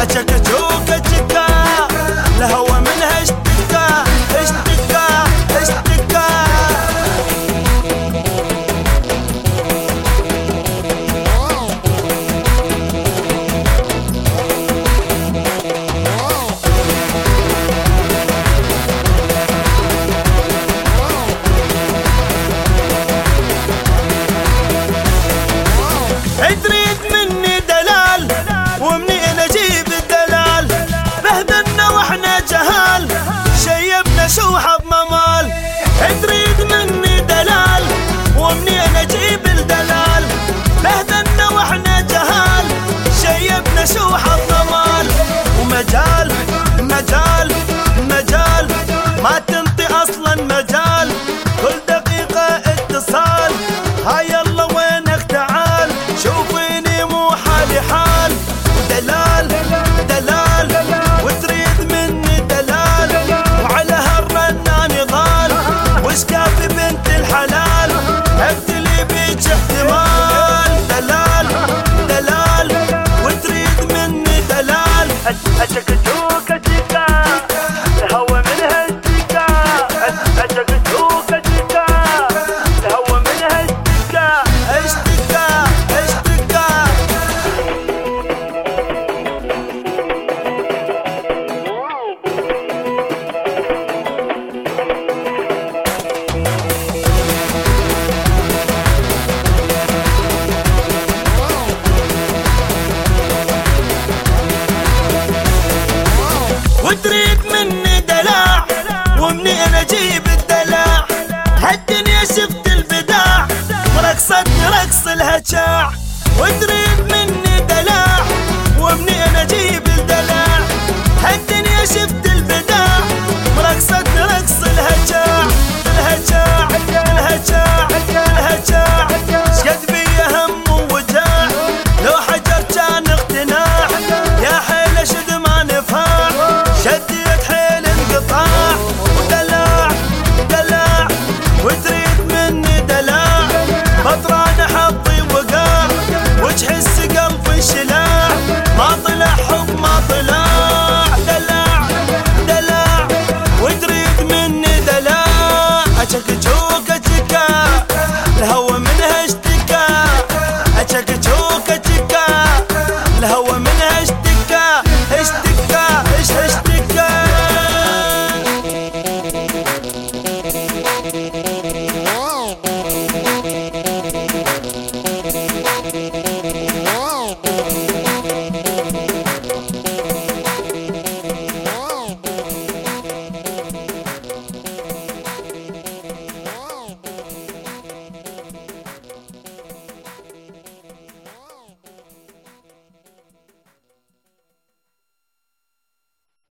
أشكشوكة شكا الهوى منها اشتكى اشتكى اشتكى. تريد مني دلال ومنين اجيب الدلال؟ بهدلنا واحنا جهال شيبنا شوحة بممال. تريد مني دلال ومنين اجيب الدلال؟ بهدلنا واحنا جهال شيبنا شوحة بممال. ومجال مجال مجال ما تنطي اصلا مجال، كل دقيقة اتصال. هاي يلا وينك تعال شوفيني مو حالي حال. دلال دلال وتريد مني دلال، وعلى هالرنان ضال. وش كافي بنت الحلال ابتلي بيك احتمال. دلال دلال وتريد مني دلال. أشكشوكة شكا الهوى منها اشتكى. أشكشوكة شكا الهوى منها اشتكى اشتكى اشتكى. وتريد مني دلع ومنين اجيب الدلع؟ هالدنيا شفت البداع ورقصتني رقص الهجاع. وتريد